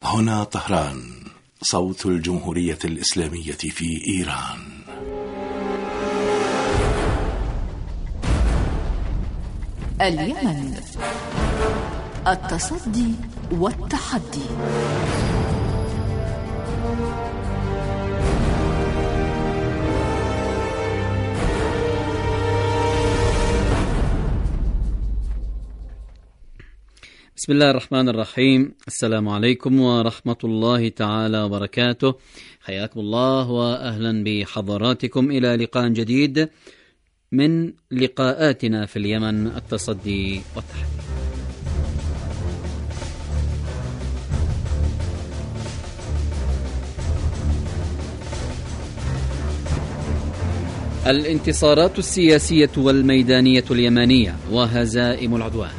هنا طهران، صوت الجمهورية الإسلامية في إيران. اليمن، التصدي والتحدي. بسم الله الرحمن الرحيم. السلام عليكم ورحمة الله تعالى وبركاته. حياكم الله وأهلا بحضراتكم إلى لقاء جديد من لقاءاتنا في اليمن، التصدي والتحدي. الانتصارات السياسية والميدانية اليمنية وهزائم العدوان.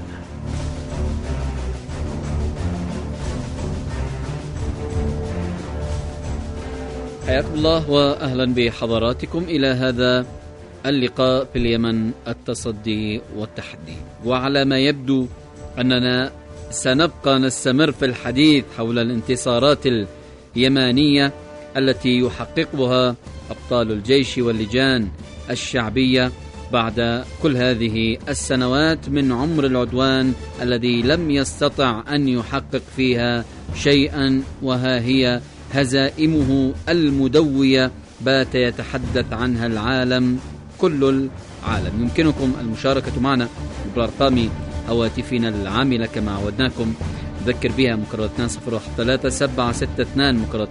حياكم الله وأهلا بحضراتكم إلى هذا اللقاء في اليمن، التصدي والتحدي. وعلى ما يبدو أننا سنبقى نستمر في الحديث حول الانتصارات اليمانية التي يحققها أبطال الجيش واللجان الشعبية بعد كل هذه السنوات من عمر العدوان الذي لم يستطع أن يحقق فيها شيئا، وها هي هزائمه المدوية بات يتحدث عنها العالم، كل العالم. يمكنكم المشاركة معنا بأرقام هواتفنا العاملة كما عودناكم، نذكر بها مكرر 201762 مكرر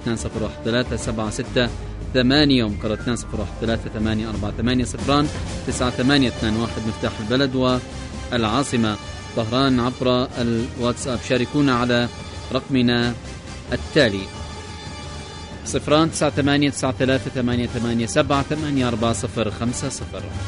201738 ومكرر 203848 مفتاح البلد والعاصمة طهران. عبر الواتساب شاركونا على رقمنا التالي 02938878450.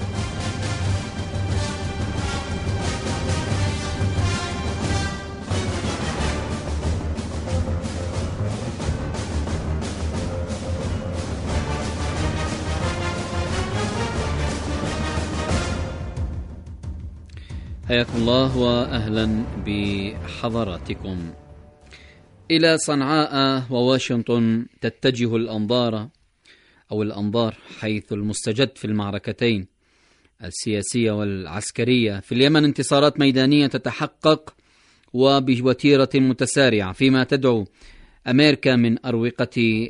حياكم الله وأهلا بحضراتكم. إلى صنعاء وواشنطن تتجه الأنظار حيث المستجد في المعركتين السياسية والعسكرية. في اليمن انتصارات ميدانية تتحقق وبوتيرة متسارعة، فيما تدعو أمريكا من أروقة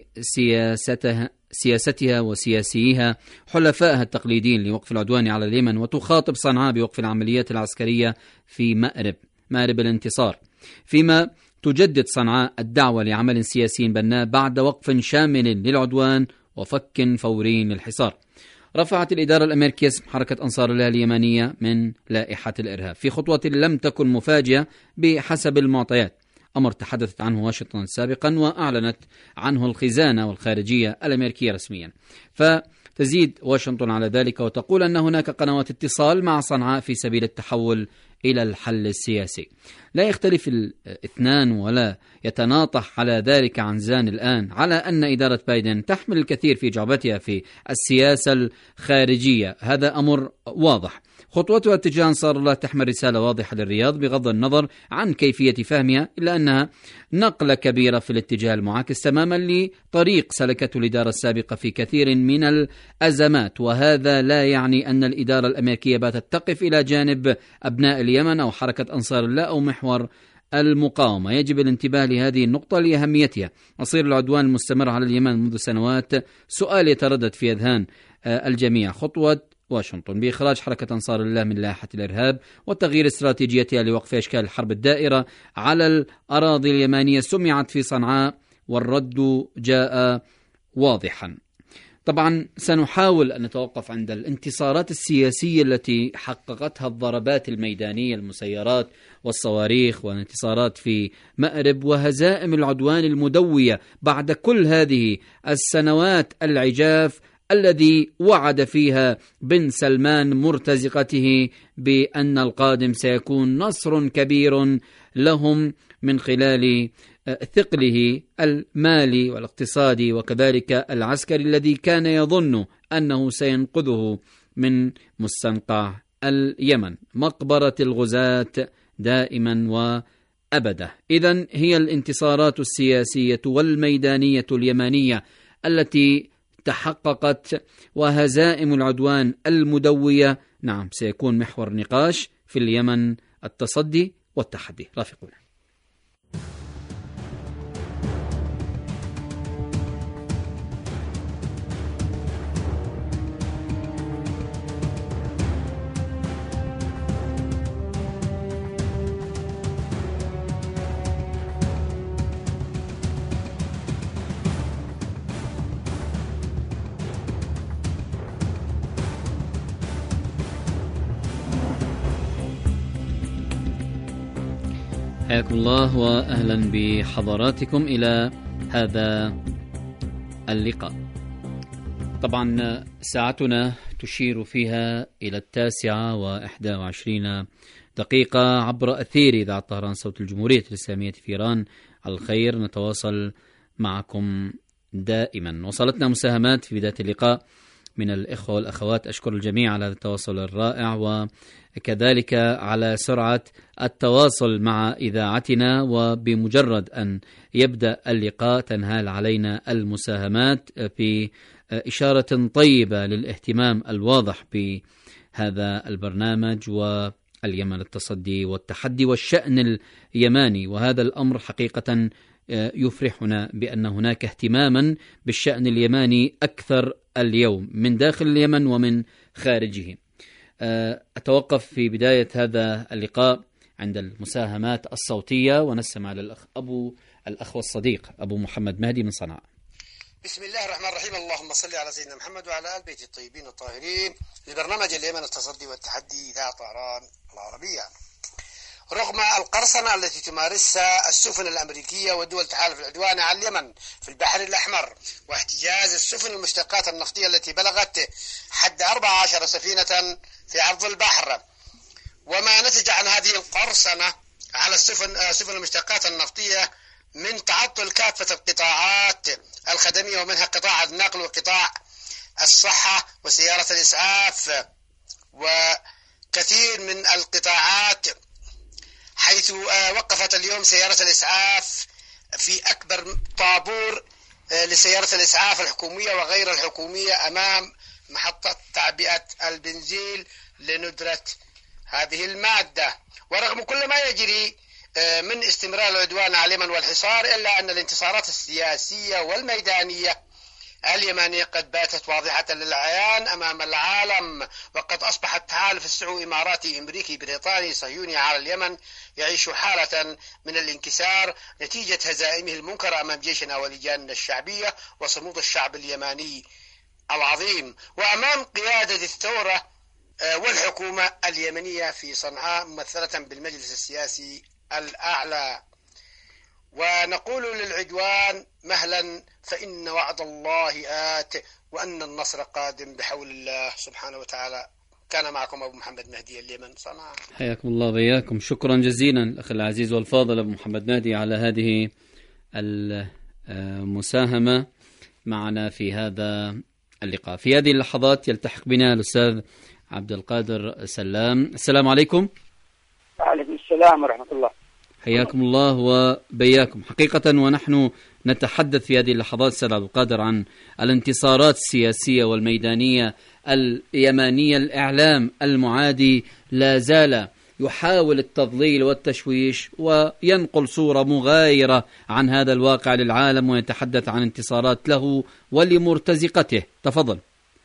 سياستها وسياسيها حلفائها التقليديين لوقف العدوان على اليمن، وتخاطب صنعاء بوقف العمليات العسكرية في مأرب الانتصار، فيما تجدد صنعاء الدعوة لعمل سياسي بناء بعد وقف شامل للعدوان وفك فوري للحصار. رفعت الإدارة الأمريكية اسم حركة أنصار الله اليمنية من لائحة الإرهاب في خطوة لم تكن مفاجئة بحسب المعطيات، أمر تحدثت عنه واشنطن سابقا وأعلنت عنه الخزانة والخارجية الأمريكية رسميا. فتزيد واشنطن على ذلك وتقول أن هناك قنوات اتصال مع صنعاء في سبيل التحول إلى الحل السياسي. لا يختلف الاثنان ولا يتناطح على ذلك عنزان الآن على أن إدارة بايدن تحمل الكثير في جعبتها في السياسة الخارجية، هذا أمر واضح. خطوتها تجاه أنصار الله تحمل رسالة واضحة للرياض بغض النظر عن كيفية فهمها، إلا أنها نقلة كبيرة في الاتجاه المعاكس تماما لطريق سلكته الإدارة السابقة في كثير من الأزمات. وهذا لا يعني أن الإدارة الأمريكية باتت تقف إلى جانب أبناء اليمن أو حركة أنصار الله أو محور المقاومة. يجب الانتباه لهذه النقطة لأهميتها. مصير العدوان المستمر على اليمن منذ سنوات سؤال يتردد في أذهان الجميع. خطوة واشنطن بإخراج حركة أنصار الله من لائحة الإرهاب وتغيير استراتيجيتها لوقف أشكال الحرب الدائرة على الأراضي اليمنية سمعت في صنعاء، والرد جاء واضحا. طبعا سنحاول أن نتوقف عند الانتصارات السياسية التي حققتها الضربات الميدانية، المسيرات والصواريخ، والانتصارات في مأرب، وهزائم العدوان المدوية بعد كل هذه السنوات العجاف الذي وعد فيها بن سلمان مرتزقته بأن القادم سيكون نصر كبير لهم من خلال ثقله المالي والاقتصادي وكذلك العسكري الذي كان يظن أنه سينقذه من مستنقع اليمن، مقبرة الغزاة دائما أبدا. إذن هي الانتصارات السياسية والميدانية اليمنية التي تحققت، وهزائم العدوان المدوية نعم سيكون محور نقاش في اليمن التصدي والتحدي. رافقونا. حياكم الله وأهلا بحضراتكم إلى هذا اللقاء. طبعا ساعتنا تشير فيها إلى 9:21 عبر أثير إذاعة طهران صوت الجمهورية الإسلامية في إيران. على الخير نتواصل معكم دائما. وصلتنا مساهمات في بداية اللقاء من الإخوة والأخوات، أشكر الجميع على التواصل الرائع وكذلك على سرعة التواصل مع إذاعتنا، وبمجرد أن يبدأ اللقاء تنهال علينا المساهمات في إشارة طيبة للاهتمام الواضح بهذا البرنامج واليمن التصدي والتحدي والشأن اليماني. وهذا الأمر حقيقة يفرحنا بأن هناك اهتماما بالشأن اليماني أكثر اليوم من داخل اليمن ومن خارجه. أتوقف في بداية هذا اللقاء عند المساهمات الصوتية ونستمع الأخ والصديق أبو محمد مهدي من صنعاء. بسم الله الرحمن الرحيم. اللهم صل على سيدنا محمد وعلى آل بيت الطيبين الطاهرين. لبرنامج اليمن التصدي والتحدي إذاعة طهران العربية. رغم القرصنة التي تمارسها السفن الأمريكية ودول تحالف العدوان على اليمن في البحر الأحمر، واحتجاز السفن المشتقات النفطية التي بلغت حد 14 سفينة في عرض البحر، وما نتج عن هذه القرصنة على السفن المشتقات النفطية من تعطل كافة القطاعات الخدمية، ومنها قطاع النقل وقطاع الصحة وسيارة الإسعاف وكثير من القطاعات، حيث وقفت اليوم سيارة الإسعاف في أكبر طابور لسيارة الإسعاف الحكومية وغير الحكومية أمام محطة تعبئة البنزين لندرة هذه المادة. ورغم كل ما يجري من استمرار العدوان على اليمن والحصار، إلا أن الانتصارات السياسية والميدانية اليمنية قد باتت واضحة للعيان أمام العالم، وقد أصبح التحالف السعودي إماراتي أمريكي بريطاني صهيوني على اليمن يعيش حالة من الانكسار نتيجة هزائمه المنكرة أمام جيشنا ولجاننا الشعبية وصمود الشعب اليماني العظيم، وأمام قيادة الثورة والحكومة اليمنية في صنعاء ممثلة بالمجلس السياسي الأعلى. ونقول للعدوان مهلا فإن وعد الله آت وأن النصر قادم بحول الله سبحانه وتعالى. كان معكم أبو محمد مهدي اليمن صنعاء. حياكم الله وإياكم. شكرا جزيلا الأخ العزيز والفاضل أبو محمد مهدي على هذه المساهمة معنا في هذا اللقاء. في هذه اللحظات يلتحق بنا الأستاذ عبد القادر سلام. السلام عليكم. وعليكم السلام ورحمة الله. حياكم الله وبياكم. حقيقة ونحن نتحدث في هذه اللحظات أستاذ عبد القادر عن الانتصارات السياسية والميدانية اليمانية، الإعلام المعادي لا زال يحاول التضليل والتشويش وينقل صورة مغايرة عن هذا الواقع للعالم ويتحدث عن انتصارات له ولمرتزقته. تفضل.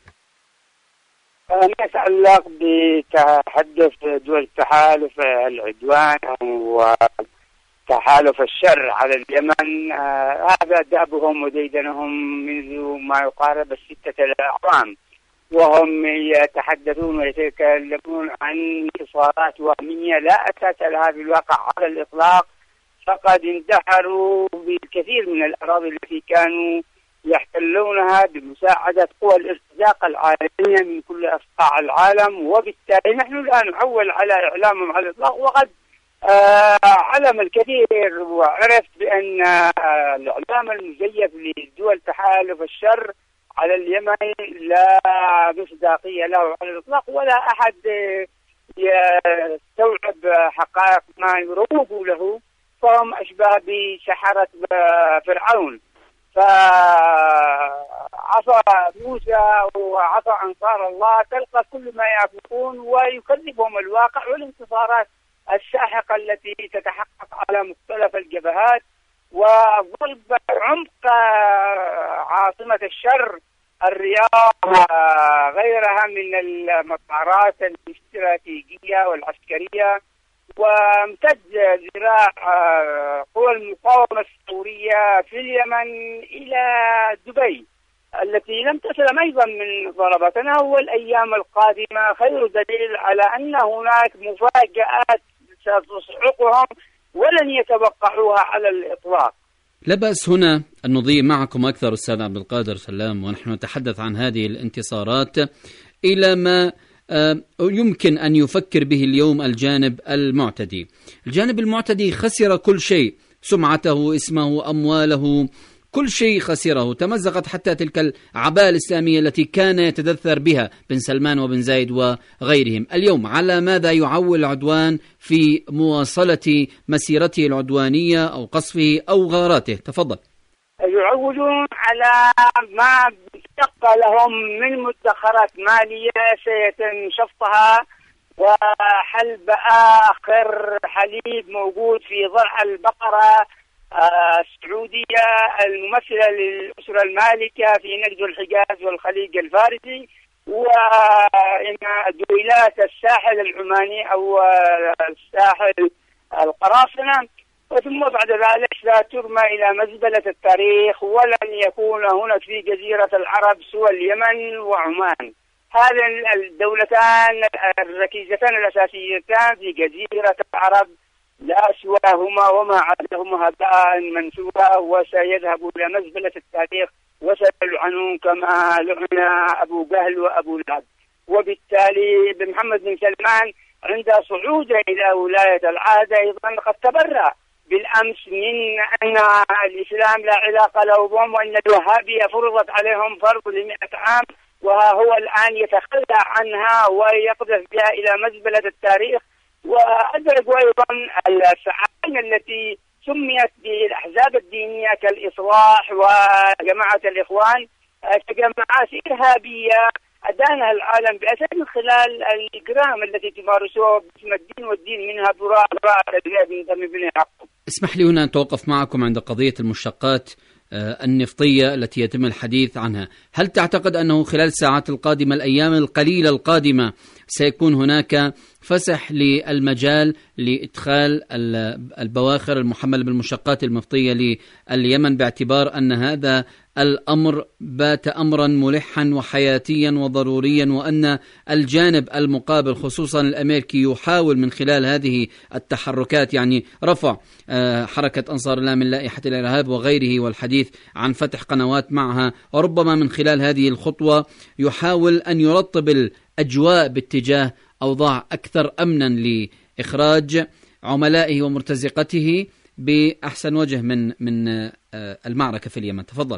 ما يتعلق بتحدث دول تحالف العدوان وتحالف الشر على اليمن، هذا دأبهم وديدنهم منذ ما يقارب 6 أعوام، وهم يتحدثون ويتكلمون عن انتصارات وهمية لا أساس لها في الواقع على الإطلاق. فقد اندحروا بالكثير من الأراضي التي كانوا يحتلونها بمساعدة قوى الارتزاق العالمية من كل أصقاع العالم، وبالتالي نحن لا نعول على إعلامهم على الإطلاق. وقد علم الكثير وعرفت بأن الإعلام المزيف لدول تحالف الشر على اليمن لا مصداقية له على الإطلاق، ولا أحد يستوعب حقائق ما يروج له فهم أشبه بسحرة فرعون. فعصى موسى وعصى أنصار الله تلقى كل ما يعرفون ويكذبهم الواقع والانتصارات الساحقة التي تتحقق على مختلف الجبهات، وضرب عمق عاصمة الشر الرياض وغيرها من المطارات الاستراتيجية والعسكرية، وامتد ذراع قوى المقاومة الثورية في اليمن إلى دبي التي لم تسلم أيضا من ضربتنا. والأيام القادمة خير دليل على أن هناك مفاجآت ستصعقهم ولن يتوقعوها على الإطلاق. لا بأس هنا أن نضيء معكم أكثر أستاذ عبد القادر سلام ونحن نتحدث عن هذه الانتصارات إلى ما يمكن أن يفكر به اليوم الجانب المعتدي. الجانب المعتدي خسر كل شيء، سمعته، اسمه، أمواله، كل شيء خسره. تمزقت حتى تلك العباءة الإسلامية التي كان يتدثر بها بن سلمان وبن زايد وغيرهم. اليوم على ماذا يعول العدوان في مواصلة مسيرته العدوانية أو قصفه أو غاراته؟ تفضل. يعولون على ما تبقى لهم من مدخرات مالية سيتم شفطها وحلب آخر حليب موجود في ضرع البقرة السعودية الممثلة للأسرة المالكة في نجد الحجاز والخليج الفارسي وإن دويلات الساحل العماني أو الساحل القراصنة، وثم بعد ذلك لا ترمى إلى مزبلة التاريخ، ولن يكون هناك في جزيرة العرب سوى اليمن وعمان. هذه الدولتان الركيزتان الأساسيتان في جزيرة العرب لا سواهما وما عدهما هباء منثورا، وسيذهب إلى مزبلة التاريخ وسيلعنون كما لعن أبو جهل وأبو لهب. وبالتالي محمد بن سلمان عند صعوده إلى ولاية العهد أيضا قد تبرأ بالأمس من أن الإسلام لا علاقة له بهم، وأن الوهابية فرضت عليهم فرض ل100 عام، وها هو الآن يتخلى عنها ويقذف بها إلى مزبلة التاريخ. وأدركوا أيضا الفعالين التي سميت بالأحزاب الدينية كالإصلاح وجماعة الإخوان كجماعات إرهابية أدانها العالم بأسد من خلال الإجرام التي تمارسوها باسم الدين، والدين منها براءة من دم ابن يعقوب. اسمح لي هنا أن أتوقف معكم عند قضية المشتقات النفطية التي يتم الحديث عنها. هل تعتقد أنه خلال الساعات القادمة، الأيام القليلة القادمة، سيكون هناك فسح للمجال لإدخال البواخر المحملة بالمشتقات النفطية لليمن، باعتبار أن هذا الأمر بات أمرا ملحا وحياتيا وضروريا، وأن الجانب المقابل خصوصا الأمريكي يحاول من خلال هذه التحركات، يعني رفع حركة أنصار الله من لائحة الإرهاب وغيره والحديث عن فتح قنوات معها، وربما من خلال هذه الخطوة يحاول أن يرطب الأجواء باتجاه أوضاع أكثر أمنا لإخراج عملائه ومرتزقته بأحسن وجه من المعركة في اليمن. تفضل.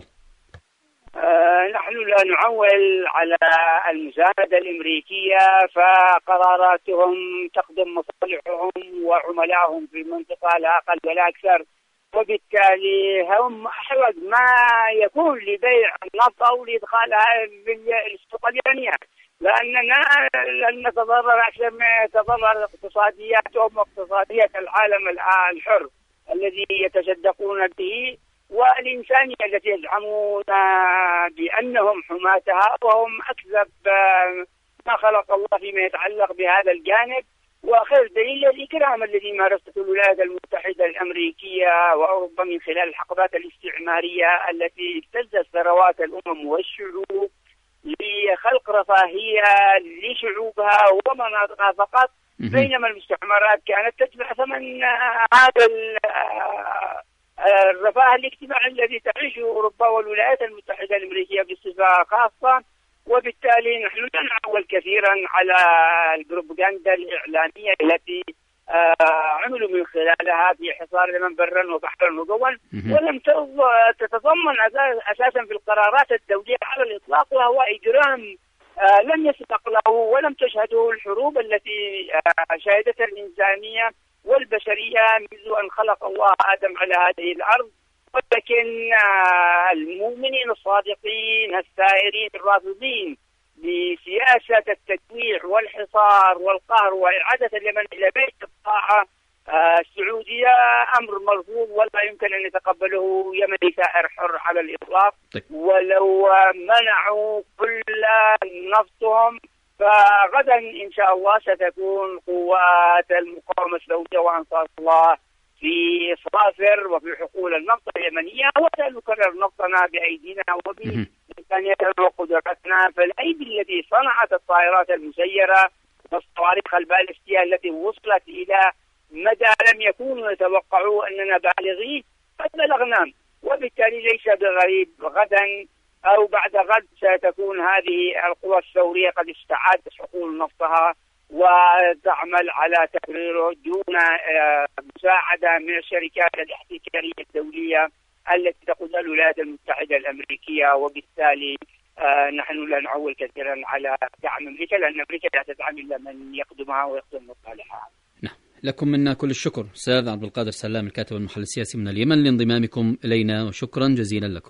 نحن لا نعول على المساندة الأمريكية، فقراراتهم تخدم مصالحهم وعملائهم في المنطقة لا أقل ولا أكثر، وبالتالي هم أحوج ما يكون لبيع النفط أو لإدخالها بالسوق اليمنية، لأننا لن نتضرر أكثر ما يتضرر اقتصادياتهم واقتصادية العالم الحر الذي يتصدقون به، والإنسانية التي يزعمون بأنهم حماتها، وهم أكذب ما خلق الله فيما يتعلق بهذا الجانب. وخير دليل الإكرام الذي مارسته الولايات المتحدة الأمريكية وأوروبا من خلال الحقبات الاستعمارية التي ابتزت ثروات الأمم والشعوب لخلق رفاهية لشعوبها ومناطقها فقط، بينما المستعمرات كانت تدفع ثمن هذا الرفاه الاجتماعي الذي تعيشه أوروبا والولايات المتحدة الأمريكية بصفة خاصة. وبالتالي نحن لا نعول كثيرا على البروباغندا الإعلامية التي عملوا من خلالها في حصار اليمن برا وبحرا وجوا، ولم تتضمن أساسا في القرارات الدولية على الإطلاق، وهو إجرام لم يسبق له ولم تشهده الحروب التي شهدتها الإنسانية والبشرية منذ أن خلق الله آدم على هذه الأرض. ولكن المؤمنين الصادقين السائرين الرافضين لسياسة التجويع والحصار والقهر وإعادة اليمن إلى بيت الطاعة السعودية أمر مرفوض ولا يمكن أن يتقبله يمني سائر حر على الإطلاق. ولو منعوا كل نفطهم فغدا إن شاء الله ستكون قوات المقاومة السعودية وأنصار الله في صافر وفي حقول النفط اليمنية، وسنكرر نفطنا بأيدينا وبإمكانياتنا وقدراتنا. فالأيدي التي صنعت الطائرات المسيرة والصواريخ البالستية التي وصلت إلى مدى لم يكونوا يتوقعوا أننا بالغيه قد بلغنا، وبالتالي ليس بغريب غدا أو بعد غد ستكون هذه القوى الثورية قد استعادت حقول نفطها وتعمل على تكريره دون مساعدة من الشركات الاحتكارية الدولية التي تقودها الولايات المتحدة الأمريكية. وبالتالي نحن لا نعول كثيرا على دعم أمريكا، لأن أمريكا لا تدعم إلا من يخدمها ويخدم مصالحها. نعم، لكم منا كل الشكر أستاذ عبد القادر سلام الكاتب والمحلل السياسي من اليمن لانضمامكم إلينا، وشكرا جزيلا لكم.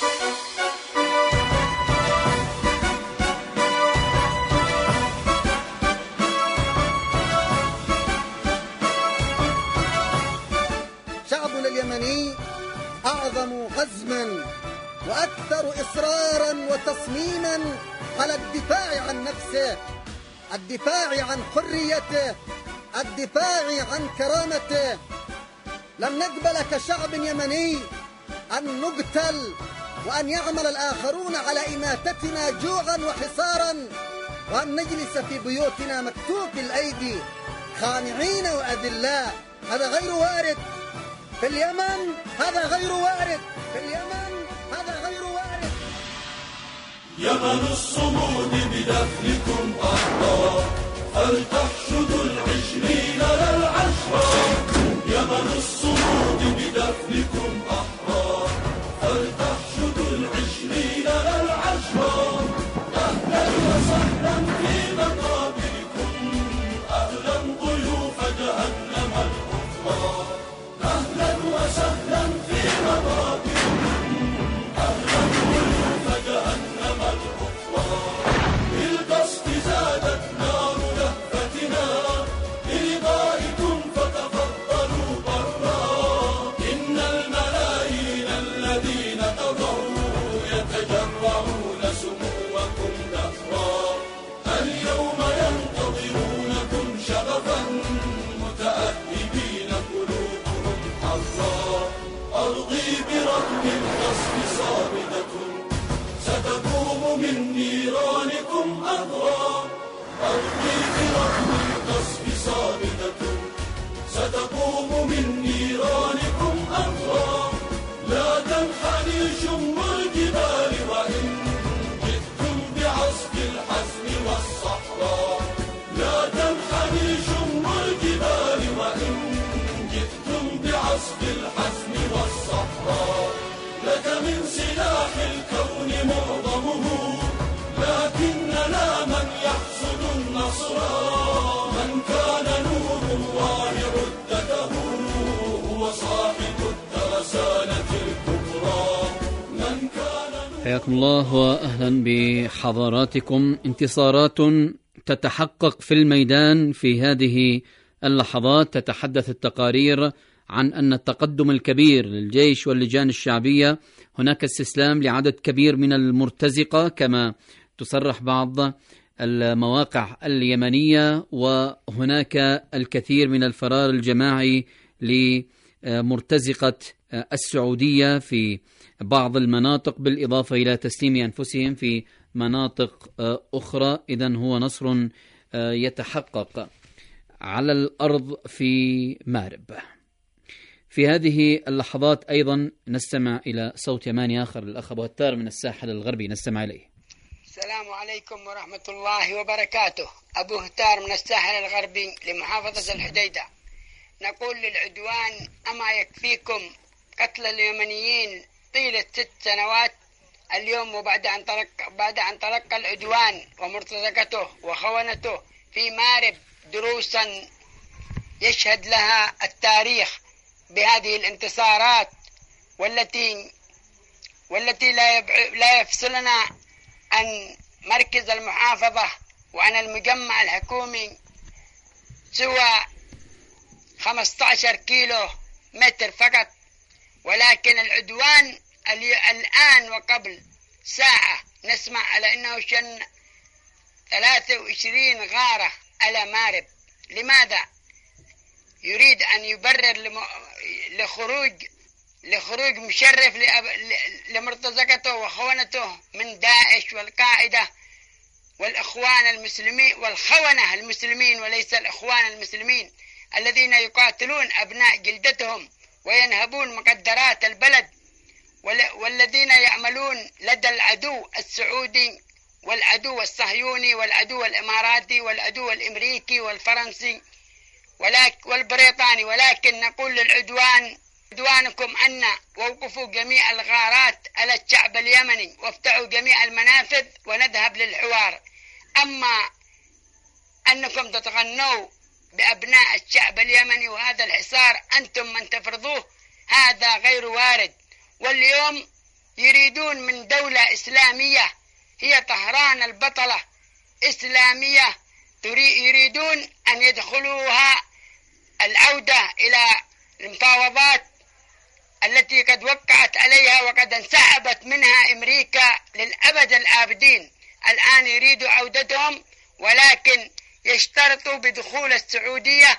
شعبنا اليمني أعظم عزما وأكثر إصرارا وتصميما على الدفاع عن نفسه، الدفاع عن حريته، الدفاع عن كرامته. لن نقبل كشعب يمني أن نقتل وأن يعمل الآخرون على إماتتنا جوعا وحصارا، وأن نجلس في بيوتنا مكتوف الأيدي خانعين وأذلاء. هذا غير وارد في اليمن، هذا غير وارد في اليمن، هذا غير وارد. يمن الصمود بدفنكم أحرار، فلتحشدوا العشرين للعشرة. يمن الصمود بدفنكم أحرار، فلتحشدوا العشرين للعشرة. أهلا وسهلا في مقابركم، أهلا ضيوف جهنم الأخرى. أهلا وسهلا في مقابركم، أهلا ضيوف جهنم الأخرى. بالقصد زادت نار لهفتنا لرضائكم فتفضلوا برا. إن الملايين الذين تضروا يتجرعون سموكم دهرا. اليوم ينتظرونكم شغفا متأهبين قلوبهم حرا. أرضي برغم القصف صامدة ستقوم من نيرانكم أهرا. أرضي برغم القصف صامدة ستقوم من نيرانكم أهرا. لا تنحني شم الجبال وإن جئتم بعصف الحزم والصحراء. لا تنحني شم الجبال وإن جئتم بعصف الحزم والصحراء. لك من سلاح الكون معظمه، لكننا من يحصد النصر. من كان نور الله عدته، هو صاحب الترسانة الكبرى. من كان حياكم الله وأهلا بحضراتكم. انتصارات تتحقق في الميدان في هذه اللحظات. تتحدث التقارير عن أن التقدم الكبير للجيش واللجان الشعبية، هناك استسلام لعدد كبير من المرتزقة كما تصرح بعض المواقع اليمنية، وهناك الكثير من الفرار الجماعي لمرتزقة السعودية في بعض المناطق، بالإضافة إلى تسليم أنفسهم في مناطق أخرى. إذن هو نصر يتحقق على الأرض في مارب. في هذه اللحظات أيضا نستمع إلى صوت يماني آخر للأخ أبو هتار من الساحل الغربي، نستمع إليه. السلام عليكم ورحمة الله وبركاته. أبو هتار من الساحل الغربي لمحافظة الحديدة. نقول للعدوان: أما يكفيكم قتل اليمنيين طيلة 6 سنوات اليوم، وبعد أن تلقى العدوان ومرتزقته وخونته في مارب دروسا يشهد لها التاريخ بهذه الانتصارات والتي لا يفصلنا عن مركز المحافظة وعن المجمع الحكومي سوى 15 كيلو متر فقط. ولكن العدوان الآن وقبل ساعة نسمع على أنه شن 23 غارة على مارب. لماذا؟ يريد أن يبرر لخروج مشرف لمرتزقته وخونته من داعش والقاعدة والإخوان المسلمين والخونة المسلمين وليس الإخوان المسلمين الذين يقاتلون أبناء جلدتهم وينهبون مقدرات البلد، والذين يعملون لدى العدو السعودي والعدو الصهيوني والعدو الإماراتي والعدو الأمريكي والفرنسي والبريطاني. ولكن نقول للعدوان: عدوانكم أن ووقفوا جميع الغارات على الشعب اليمني وافتحوا جميع المنافذ ونذهب للحوار. أما أنكم تتغنوا بأبناء الشعب اليمني وهذا الحصار أنتم من تفرضوه، هذا غير وارد. واليوم يريدون من دولة إسلامية هي طهران البطلة إسلامية، يريدون أن يدخلوها العودة إلى المفاوضات التي قد وقعت عليها وقد انسحبت منها أمريكا للأبد الآبدين. الآن يريدوا عودتهم، ولكن يشترطوا بدخول السعودية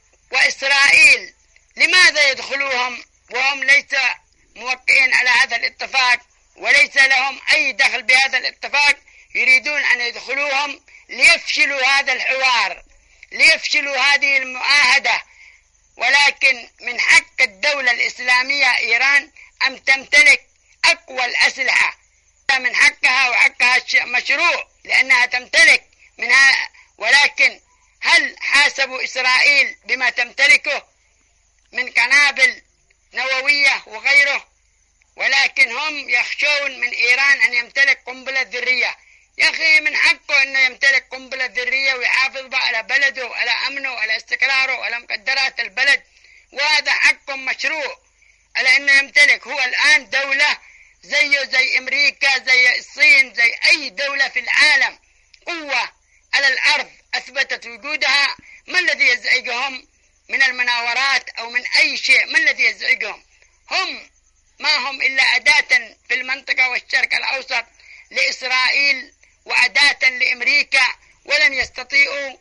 وإسرائيل. لماذا يدخلوهم وهم ليس موقعين على هذا الاتفاق وليس لهم أي دخل بهذا الاتفاق؟ يريدون أن يدخلوهم ليفشلوا هذا الحوار، ليفشلوا هذه المعاهدة. ولكن من حق الدولة الإسلامية إيران أن تمتلك أقوى الأسلحة، من حقها وحقها مشروع لأنها تمتلك منها. ولكن هل حاسبوا إسرائيل بما تمتلكه من قنابل نووية وغيره؟ ولكن هم يخشون من إيران أن يمتلك قنبلة ذرية. يا أخي من حقه أنه يمتلك قنبلة ذرية ويحافظ على بلده وعلى أمنه وعلى استقراره وعلى مقدرات البلد، وهذا حق مشروع على أنه يمتلك. هو الآن دولة زيه زي أمريكا زي الصين زي أي دولة في العالم، قوة على الأرض أثبتت وجودها. ما الذي يزعجهم من المناورات أو من أي شيء؟ ما الذي يزعجهم؟ هم ما هم إلا أداة في المنطقة والشرق الأوسط لإسرائيل وأداة لأمريكا، ولن يستطيعوا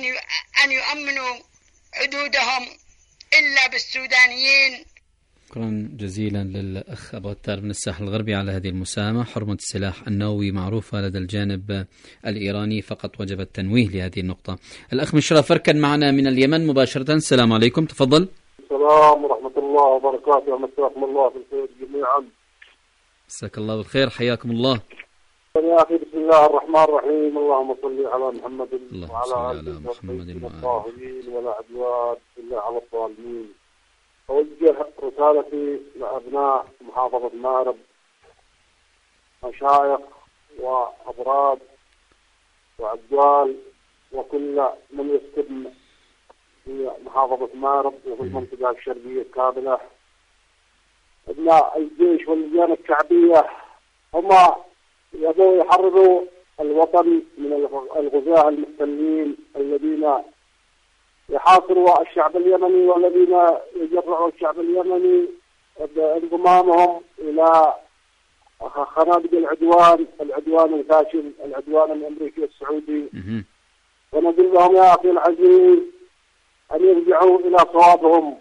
أن يؤمنوا حدودهم إلا بالسودانيين. شكرا جزيلا للأخ أبو عتار من الساحل الغربي على هذه المساهمة. حرمة السلاح النووي معروفة لدى الجانب الإيراني، فقط وجب التنويه لهذه النقطة. الأخ مشرف فركن معنا من اليمن مباشرة. السلام عليكم، تفضل. السلام ورحمة الله وبركاته، مساكم الله بالخير جميعا. مساك الله بالخير، حياكم الله. يا أخي بسم الله الرحمن الرحيم، اللهم صل على محمد وعلى آله محمد الطاهرين ولا عدوان إلا على الظالمين. أوجه رسالتي لأبناء محافظة مارب، مشايخ وأبراد وعدوال وكل من يسكن في محافظة مارب وفي المنطقة الشرقية كاملة. أبناء الجيش واللجان الشعبية هم يبغوا يحرروا الوطن من الغزاة المحتلين الذين يحاصروا الشعب اليمني والذين يجرعوا الشعب اليمني بانضمامهم إلى خنادق العدوان الفاشل، العدوان الأمريكي السعودي. ونقول لهم يا أخي العزيز أن يرجعوا إلى صوابهم،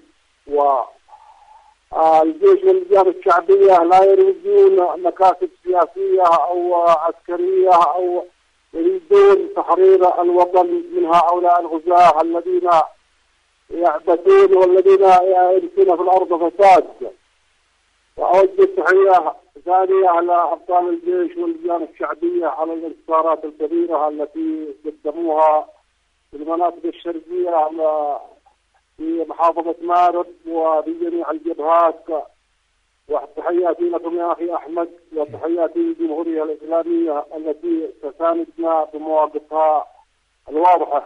والجيش واللجان الشعبية لا يريدون مكاسب سياسية أو عسكرية، أو يريدون تحرير الوطن من هؤلاء الغزاة الذين يعبثون والذين يمشون في الأرض فساد. وأوجه تحية ثانية لأبطال الجيش واللجان الشعبية على الانتصارات الكبيرة التي قدموها في المناطق الشرقية في محافظة مارب وبجميع الجبهات. وتحياتي لكم يا أخي أحمد، وتحياتي للجمهورية الإسلامية التي تساندنا بمواقفها الواضحة.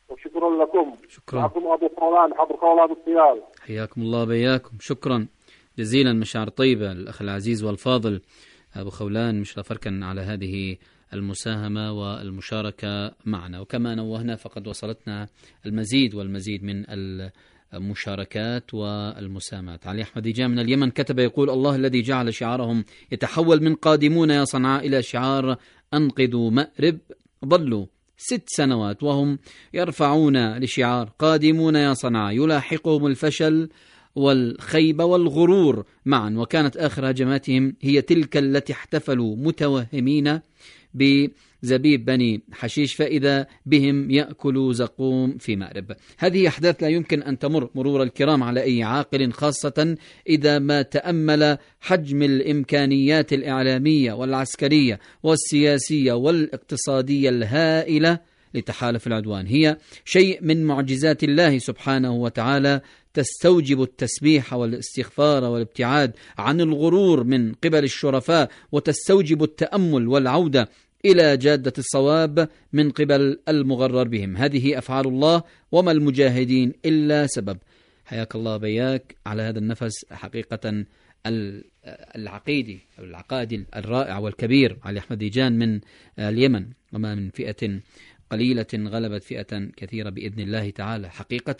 وشكرا لكم. شكرا. معكم أبو خولان حبر خولان الطيال. حياكم الله بياكم. شكرا جزيلا. مشاعر طيبة الأخ العزيز والفاضل أبو خولان مشرف أركن على هذه المساهمة والمشاركة معنا. وكما نوهنا فقد وصلتنا المزيد والمزيد من المشاركات والمساهمات. علي أحمد جاء من اليمن كتب يقول: الله الذي جعل شعارهم يتحول من قادمون يا صنعاء إلى شعار أنقذوا مأرب، ظلوا 6 سنوات وهم يرفعون لشعار قادمون يا صنعاء، يلاحقهم الفشل والخيبة والغرور معا، وكانت آخر هجماتهم هي تلك التي احتفلوا متوهمين بزبيب بني حشيش فإذا بهم يأكلوا زقوم في مأرب. هذه أحداث لا يمكن أن تمر مرور الكرام على أي عاقل، خاصة إذا ما تأمل حجم الإمكانيات الإعلامية والعسكرية والسياسية والاقتصادية الهائلة لتحالف العدوان. هي شيء من معجزات الله سبحانه وتعالى تستوجب التسبيح والاستغفار والابتعاد عن الغرور من قبل الشرفاء، وتستوجب التأمل والعودة إلى جادة الصواب من قبل المغرر بهم. هذه أفعال الله وما المجاهدين إلا سبب. حياك الله بياك على هذا النفس حقيقة العقيدي أو العقائدي الرائع والكبير. علي أحمد ديجان من اليمن، وما من فئة قليلة غلبت فئة كثيرة بإذن الله تعالى. حقيقة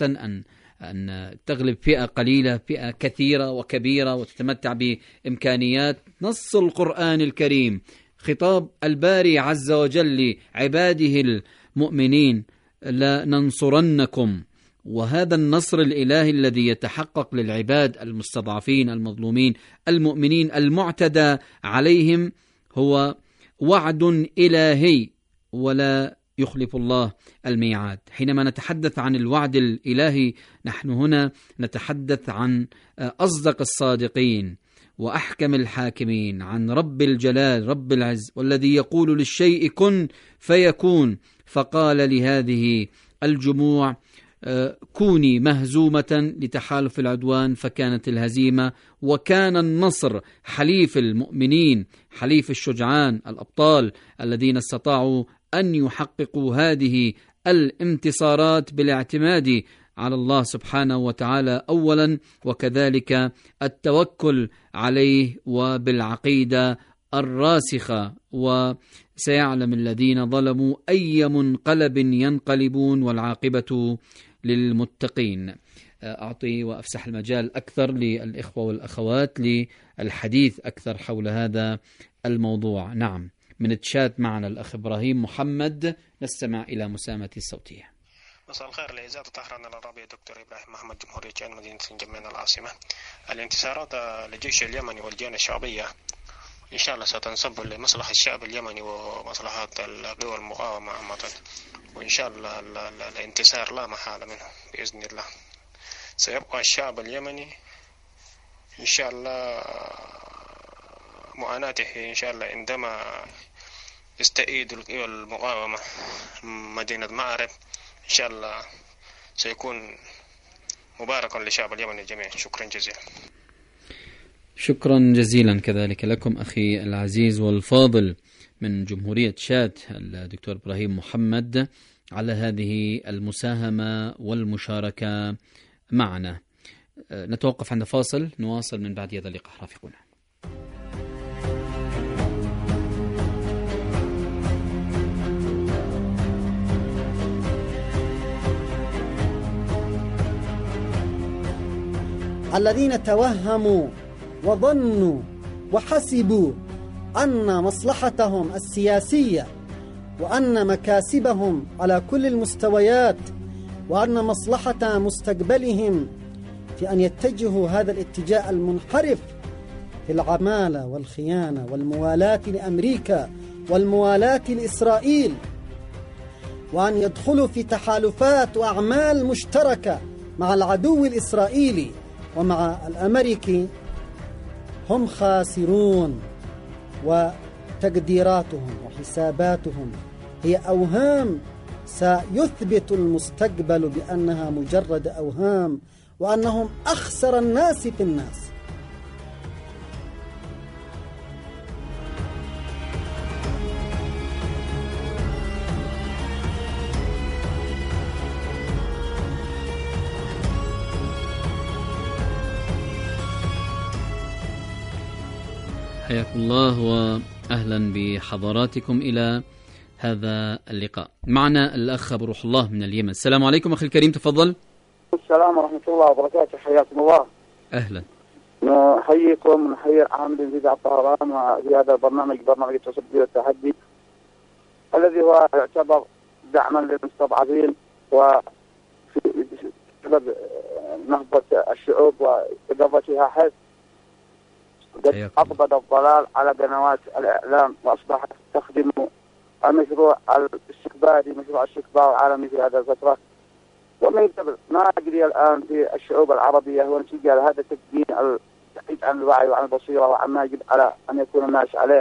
أن تغلب فئة قليلة فئة كثيرة وكبيرة وتتمتع بإمكانيات. نص القرآن الكريم، خطاب الباري عز وجل لعباده المؤمنين: لننصرنكم. وهذا النصر الإلهي الذي يتحقق للعباد المستضعفين المظلومين المؤمنين المعتدى عليهم هو وعد إلهي ولا يخلف الله الميعاد. حينما نتحدث عن الوعد الإلهي نحن هنا نتحدث عن أصدق الصادقين وأحكم الحاكمين، عن رب الجلال رب العز، والذي يقول للشيء كن فيكون. فقال لهذه الجموع: كوني مهزومة لتحالف العدوان، فكانت الهزيمة، وكان النصر حليف المؤمنين، حليف الشجعان الأبطال الذين استطاعوا أن يحققوا هذه الانتصارات بالاعتماد على الله سبحانه وتعالى أولا، وكذلك التوكل عليه وبالعقيدة الراسخة. وسيعلم الذين ظلموا أي منقلب ينقلبون، والعاقبة للمتقين. أعطي وأفسح المجال أكثر للإخوة والأخوات للحديث أكثر حول هذا الموضوع. نعم، من تشات معنا الأخ إبراهيم محمد، نستمع إلى مساهمته الصوتية. مساء الخير لإذاعة طهران العربية، دكتور إبراهيم محمد، جمهورية شان، مدينة سنجمين العاصمة. الانتصارات للجيش اليمني والجيش الشعبية إن شاء الله ستنصب لمصلحة الشعب اليمني ومصلحة القوى المقاومة عامة، وإن شاء الله الانتصار لا محالة منه بإذن الله. سيبقى الشعب اليمني إن شاء الله معاناته إن شاء الله عندما يستعيد القوى المقاومة مدينة مأرب، إن شاء الله سيكون مباركا لشعب اليمن الجميع. شكرا جزيلا. شكرا جزيلا كذلك لكم أخي العزيز والفاضل من جمهورية تشاد الدكتور إبراهيم محمد على هذه المساهمة والمشاركة معنا. نتوقف عند فاصل، نواصل من بعد هذا اللقاء. رافقونا. الذين توهموا وظنوا وحسبوا أن مصلحتهم السياسية وأن مكاسبهم على كل المستويات وأن مصلحة مستقبلهم في أن يتجهوا هذا الاتجاه المنحرف في العمالة والخيانة والموالاة لأمريكا والموالاة لإسرائيل، وأن يدخلوا في تحالفات وأعمال مشتركة مع العدو الإسرائيلي ومع الأمريكي، هم خاسرون، وتقديراتهم وحساباتهم هي أوهام سيثبت المستقبل بأنها مجرد أوهام، وأنهم أخسر الناس في الناس. حياكم الله وأهلا بحضراتكم إلى هذا اللقاء. معنا الأخ أبو روح الله من اليمن. السلام عليكم أخي الكريم، تفضل. السلام ورحمة الله وبركاته، حياكم الله. أهلا. نحييكم ونحيي العاملين في إذاعة طهران وفي هذا البرنامج، برنامج التصدي والتحدي الذي هو يعتبر دعما للمستضعفين وفي سبب نهضة الشعوب وإضافتها، حيث قد أقبض الضلال على قنوات الإعلام وأصبحت تخدم المشروع الاستكباري، مشروع الاستكبار العالمي في هذه الفترة. ومن قبل ما أجري الآن في الشعوب العربية هو نتيجة لهذا التدين البعيد عن الوعي وعن البصيرة وعما يجب على أن يكون الناس عليه.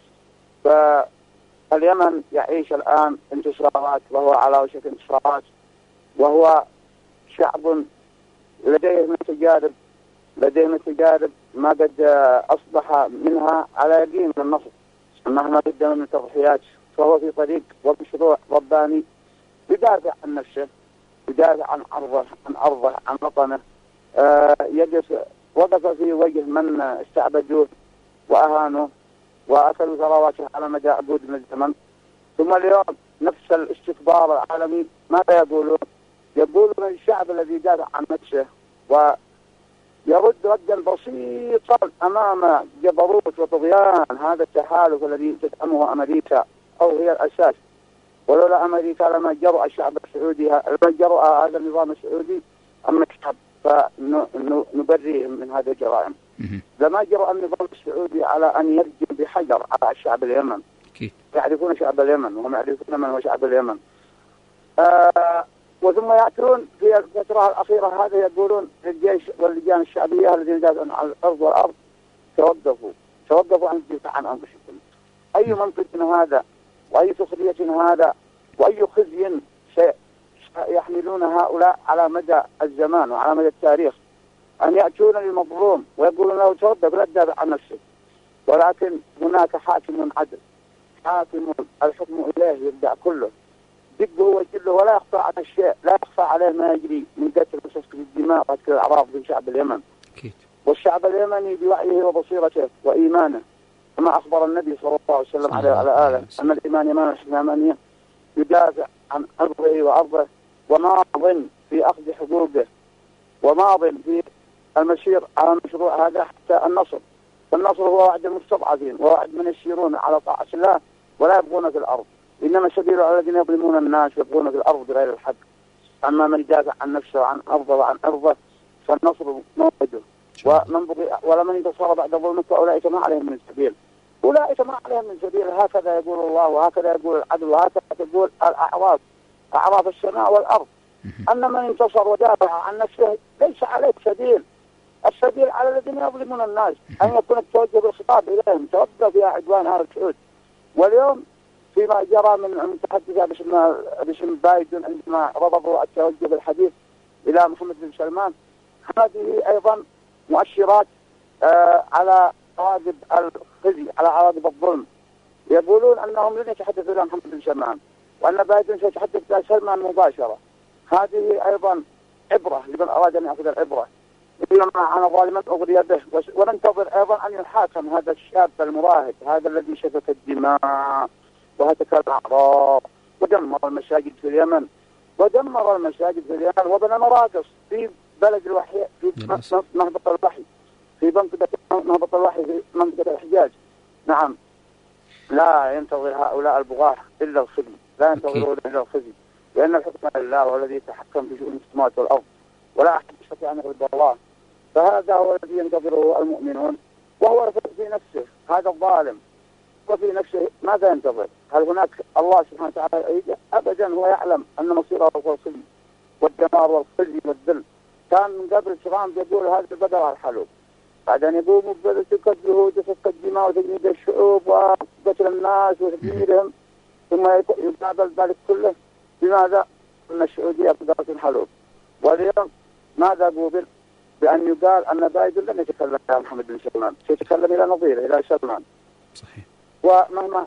فاليمن يعيش الآن انتصارات، وهو على وشك انتصارات، وهو شعب لديه من تجارب ما قد أصبح منها على يقين من النصر مهما قدم من التضحيات. فهو في طريق ومشروع رباني يدافع عن نفسه، يدافع عن أرضه عن وطنه. وقف في وجه من استعبدوه وأهانوه وأكلوا ثرواته على مدى عقود من الزمن. ثم اليوم نفس الاستكبار العالمي ماذا يقولون؟ يقولون الشعب الذي يدافع عن نفسه ويرد ردا بسيطا أمام جبروت وطغيان هذا التحالف الذي تدعمه أمريكا، أو هي الأساس. ولولا أمريكا لما جرأ الشعب السعودي، لما جرأ هذا النظام السعودي أما الشعب فنبرئهم من هذه الجرائم. لما جرأ النظام السعودي على أن يرجم بحجر على الشعب اليمن. يعرفون شعب اليمن وهم يعرفون من هو شعب اليمن. وثم يأتون في الفترة الأخيرة هذا يقولون الجيش واللجان الشعبية الذين يدافعون عن الأرض والأرض توقفوا عن الدفاع عن أنفسكم. أي منطق هذا؟ وأي سخرية هذا؟ وأي خزي يحملون هؤلاء على مدى الزمان وعلى مدى التاريخ، أن يأتون للمظلوم ويقولون له توقف لا تدافع عن نفسك. ولكن هناك حاكم عدل، حاكم الحكم إليه يرجع كله، دقه وجله ولا يخفى على الشيء، لا يخفى عليه ما يجري من قتل وسفك الدماء وقتل الأعراض في شعب اليمن. والشعب اليمني بوعيه وبصيرته وإيمانه كما أخبر النبي صلى الله عليه وسلم على آله أن الإيمان إيمان الإسلامانية يدافع عن أرضه وأرضه، وماض في أخذ حقوقه، وماض في المسير على المشروع هذا حتى النصر. فالنصر هو وعد المستضعفين ووعد من يسيرون على طاعة الله ولا يبغون في الأرض، إنما السبيل على الذين يظلمون الناس ويبغون في الأرض بغير الحق. أما من يدافع عن نفسه وعن أرضه وعن أرضه فالنصر موعده. ولمن انتصر بعد ظلمه فأولئك ما عليهم من سبيل، أولئك ما عليهم من سبيل. هكذا يقول الله وهكذا يقول العدل وهكذا تقول أعراف السماء والأرض. أن من انتصر ودافع عن نفسه ليس عليه سبيل. السبيل على الذين يظلمون الناس، أن يكون التوجه بالخطاب إليهم توقف يا عدوان آل سعود. واليوم فيما جرى من المتحدثة باسم بايدن عندما رفضوا التوجه بالحديث إلى محمد بن سلمان، هذه أيضا مؤشرات على عواقب الخزي، على عواقب الظلم. يقولون أنهم لن يتحدثوا إلى محمد بن سلمان وأن بايدن سيتحدث إلى سلمان مباشرة. هذه أيضا عبرة لمن أراد أن يأخذ العبرة. إنما عن ظالما أغري به. وننتظر أيضا أن يحاكم هذا الشاب المراهق، هذا الذي سفك الدماء وهتك الأعراض ودمر المساجد في اليمن وبنى مراقص في بلد الوحي، في نهضة الوحي، في منطقة نهضة الوحي في منطقة الحجاز. نعم، لا ينتظر هؤلاء البغاة إلا الخزي، لا ينتظرون إلا الخزي، لأن الحكم لله هو الذي يتحكم في شؤون السماوات والأرض ولا أحد يستطيع أن يغلب الله. فهذا هو الذي ينتظره المؤمنون، وهو في نفسه هذا الظالم وفي نفسه ماذا ينتظر؟ هل هناك الله سبحانه وتعالى؟ أبدا، هو يعلم أن مصيره هو الخزي والدمار والخزي والذل. كان من قبل ترامب يقول هذا البدر على الحلوب، بعدين يقوموا بسفك الجهود وسفك الدماء وتجنيد الشعوب وقتل الناس وتدميرهم، ثم يقابل ذلك كله بماذا؟ أن السعودية بدرة الحلوب. واليوم ماذا قوبل؟ بأن يقال أن بايدن لن يتكلم إلى محمد بن سلمان، سيتكلم إلى نظيره إلى سلمان. صحيح. ومهما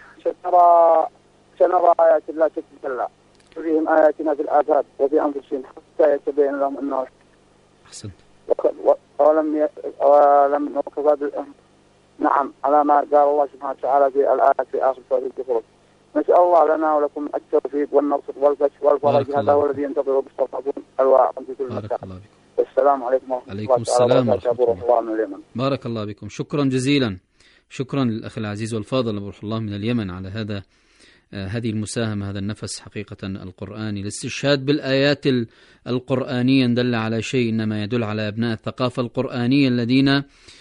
سنرى آيات الله تتجلى، تريهم آياتنا في الآفاق وفي أنفسهم حتى يتبين لهم أنه أحسنت. نعم على ما قال الله سبحانه وتعالى في الآية في آخر سورة الزخرف. نسأل الله لنا ولكم التوفيق والنصر والفتح والفرج. هذا هو الذي ينتظره بالصفقون الواعظ في كل مكان. والسلام عليكم ورحمة الله وبركاته. بارك الله بكم. شكرا جزيلا. شكرا للأخ العزيز والفاضل أبو روح الله من اليمن على هذه المساهمة، هذا النفس حقيقة القرآني. الاستشهاد بالآيات القرآنية دل على شيء، إنما يدل على أبناء الثقافة القرآنية الذين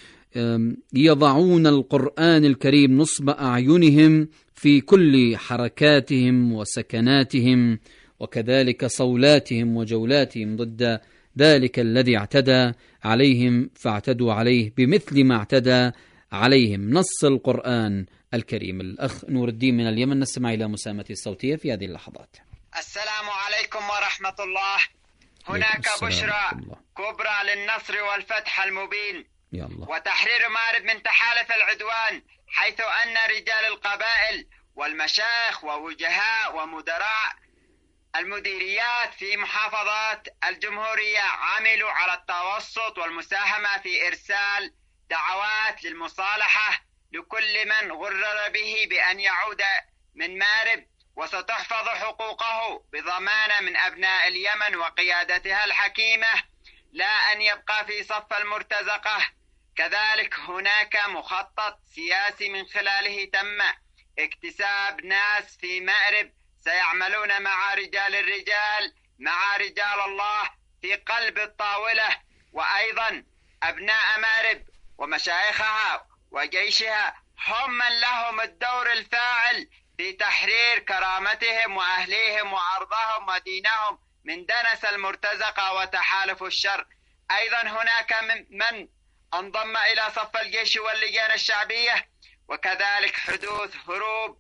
يضعون القرآن الكريم نصب أعينهم في كل حركاتهم وسكناتهم، وكذلك صولاتهم وجولاتهم، ضد ذلك الذي اعتدى عليهم فاعتدوا عليه بمثل ما اعتدى عليهم. نص القرآن الكريم. الأخ نور الدين من اليمن، نستمع إلى مساهمته الصوتية في هذه اللحظات. السلام عليكم ورحمة الله. هناك بشرى كبرى للنصر والفتح المبين وتحرير مأرب من تحالف العدوان، حيث أن رجال القبائل والمشايخ ووجهاء ومدراء المديريات في محافظات الجمهورية عملوا على التوسط والمساهمة في إرسال دعوات للمصالحة لكل من غرر به بأن يعود من مأرب، وستحفظ حقوقه بضمانة من أبناء اليمن وقيادتها الحكيمة، لا أن يبقى في صف المرتزقة. كذلك هناك مخطط سياسي من خلاله تم اكتساب ناس في مأرب سيعملون مع رجال الرجال، مع رجال الله في قلب الطاولة، وأيضا أبناء مأرب ومشايخها وجيشها هم من لهم الدور الفاعل في تحرير كرامتهم وأهليهم وأرضهم ودينهم من دنس المرتزقة وتحالف الشر. أيضا هناك من انضم إلى صف الجيش واللجان الشعبية، وكذلك حدوث هروب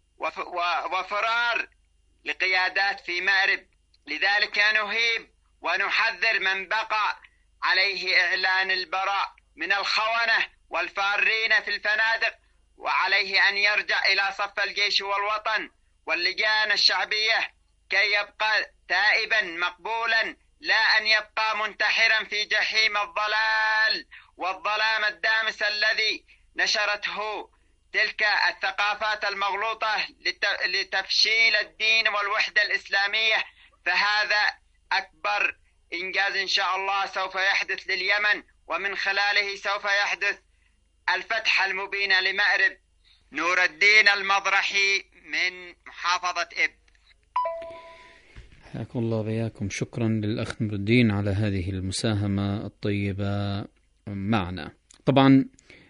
وفرار لقيادات في مأرب. لذلك نهيب ونحذر من بقى عليه إعلان البراء من الخونة والفارين في الفنادق، وعليه أن يرجع إلى صف الجيش والوطن واللجان الشعبية كي يبقى تائبا مقبولا، لا أن يبقى منتحرا في جحيم الضلال والظلام الدامس الذي نشرته تلك الثقافات المغلوطة لتفشيل الدين والوحدة الإسلامية. فهذا أكبر إنجاز إن شاء الله سوف يحدث لليمن، ومن خلاله سوف يحدث الفتح المبين لمأرب. نور الدين المضرحي من محافظة إب. حياكم الله وبياكم. شكرا للأخ نور الدين على هذه المساهمة الطيبة معنا. طبعا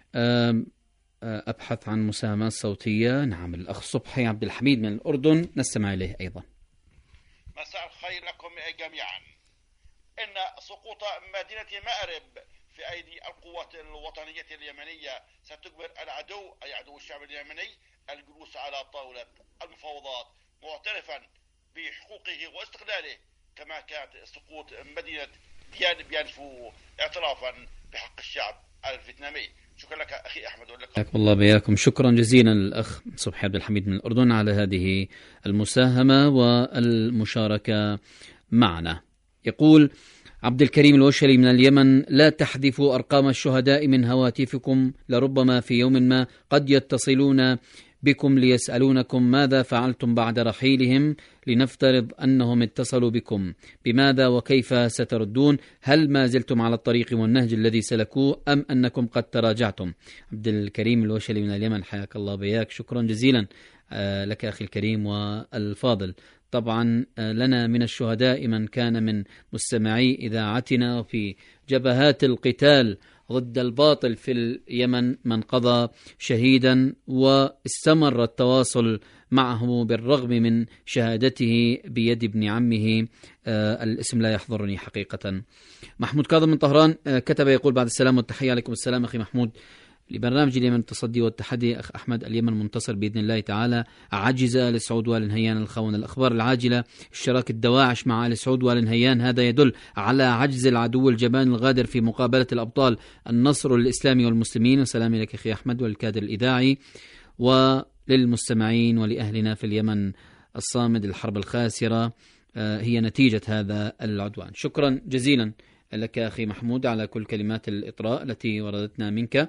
أبحث عن مساهمات صوتية. نعم، الأخ صبحي عبد الحميد من الأردن، نستمع إليه أيضا. مساء الخير لكم جميعا. إن سقوط مدينة مأرب في أيدي القوات الوطنية اليمنية ستجبر العدو أي عدو الشعب اليمني الجلوس على طاولة المفاوضات معترفا بحقوقه واستقلاله، كما كانت سقوط مدينة ديان بيانفو اعترافا بحق الشعب الفيتنامي. شكرا لك أخي أحمد. حياكم الله بياكم. شكرا جزيلا للأخ صبحي عبد الحميد من الأردن على هذه المساهمة والمشاركة معنا. يقول عبد الكريم الوشلي من اليمن: لا تحذفوا أرقام الشهداء من هواتفكم، لربما في يوم ما قد يتصلون بكم ليسألونكم ماذا فعلتم بعد رحيلهم. لنفترض أنهم اتصلوا بكم، بماذا وكيف ستردون؟ هل ما زلتم على الطريق والنهج الذي سلكوه أم أنكم قد تراجعتم؟ عبد الكريم الوشلي من اليمن، حياك الله بياك. شكرا جزيلا لك أخي الكريم والفاضل. طبعا لنا من الشهداء من كان من مستمعي إذاعتنا في جبهات القتال ضد الباطل في اليمن من قضى شهيدا، واستمر التواصل معه بالرغم من شهادته بيد ابن عمه، الاسم لا يحضرني حقيقة. محمود كاظم من طهران كتب يقول: بعد السلام والتحية. عليكم السلام أخي محمود. لبرنامج اليمن التصدي والتحدي أخ أحمد، اليمن منتصر بإذن الله تعالى. عجز آل سعود وآل نهيان الخونة. الأخبار العاجلة: اشتراك الدواعش مع آل سعود وآل نهيان، هذا يدل على عجز العدو الجبان الغادر في مقابلة الأبطال النصر للإسلام والمسلمين. وسلام لك أخي أحمد والكادر الإذاعي، وللمستمعين ولأهلنا في اليمن الصامد. الحرب الخاسرة هي نتيجة هذا العدوان. شكرا جزيلا لك أخي محمود على كل كلمات الإطراء التي وردتنا منك.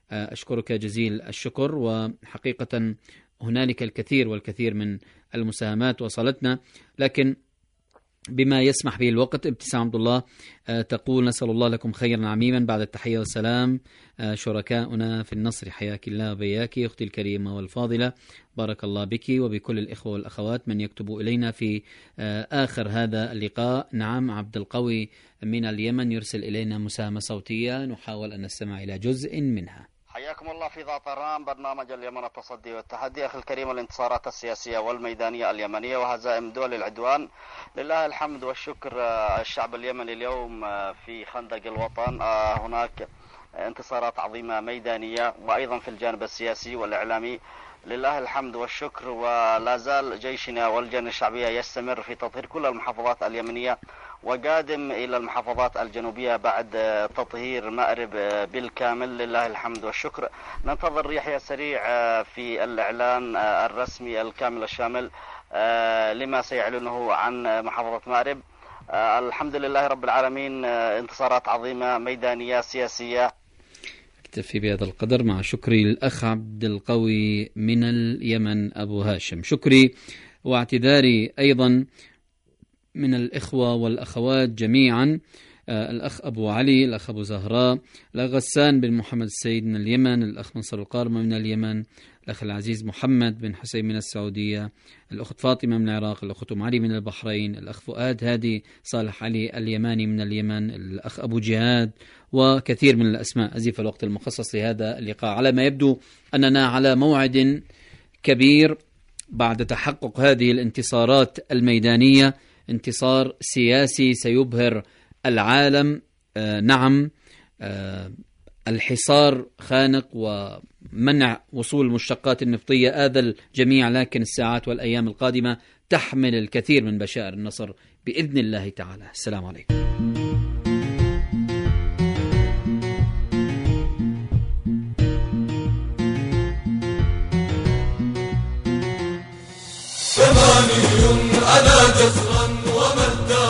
أشكرك جزيل الشكر. وحقيقة هنالك الكثير والكثير من المساهمات وصلتنا، لكن بما يسمح به الوقت، ابتسام عبد الله تقول: نسأل الله لكم خيرا عميما. بعد التحية والسلام شركاؤنا في النصر، حياك الله وبياك أختي الكريمة والفاضلة، بارك الله بك وبكل الإخوة والأخوات من يكتبوا إلينا في آخر هذا اللقاء. نعم، عبد القوي من اليمن يرسل إلينا مساهمة صوتية، نحاول أن نستمع إلى جزء منها. حياكم الله في ذات الرام، برنامج اليمن التصدي والتحدي. أخي الكريم، الانتصارات السياسية والميدانية اليمنية وهزائم دول العدوان، لله الحمد والشكر. الشعب اليمني اليوم في خندق الوطن هناك انتصارات عظيمة ميدانية، وأيضا في الجانب السياسي والإعلامي، لله الحمد والشكر. ولا زال جيشنا والجنة الشعبية يستمر في تطهير كل المحافظات اليمنية، وقادم إلى المحافظات الجنوبية بعد تطهير مأرب بالكامل، لله الحمد والشكر. ننتظر يحيى سريع في الإعلان الرسمي الكامل الشامل لما سيعلنه عن محافظة مأرب. الحمد لله رب العالمين، انتصارات عظيمة ميدانية سياسية. اكتفي بهذا القدر مع شكري الأخ عبد القوي من اليمن أبو هاشم. شكري واعتذاري أيضا من الإخوة والأخوات جميعا، الأخ أبو علي، الأخ أبو زهراء، الأخ غسان بن محمد السيد من اليمن، الأخ منصر القارمة من اليمن، الأخ العزيز محمد بن حسين من السعودية، الأخت فاطمة من العراق، الأخت أم علي من البحرين، الأخ فؤاد هادي صالح علي اليماني من اليمن، الأخ أبو جهاد، وكثير من الأسماء. أزيف الوقت المخصص لهذا اللقاء. على ما يبدو أننا على موعد كبير بعد تحقق هذه الانتصارات الميدانية، انتصار سياسي سيبهر العالم. نعم، الحصار خانق ومنع وصول المشتقات النفطية آذى الجميع، لكن الساعات والأيام القادمة تحمل الكثير من بشائر النصر بإذن الله تعالى. السلام عليكم. أنا جسرا ومجدا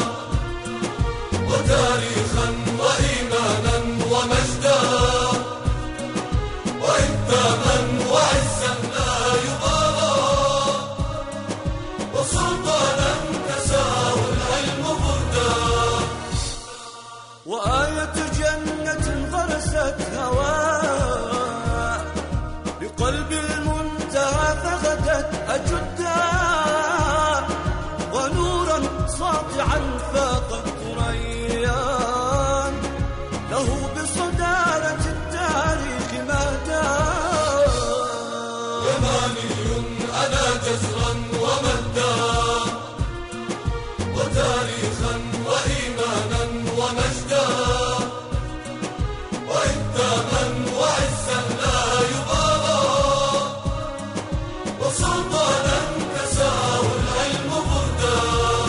وتاريخا وإيمانا ومجدا وإنتاما وعزا لا يبالى وسلطانا كساه العلم بردا وآية جنة غرست هواء بقلب المنتهى فغدت أجدا ساطعا فاق الثريان له بصدارة التاريخ مهدا يماني أنا جسرا ومجدا وتاريخا وإيمانا ومجدا وإنتاما وعزا لا يبالى وسلطانا كساه العلم بردا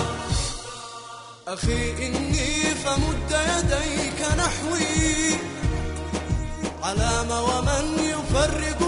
أخي إني فمد يديك نحوي علام ومن يفرق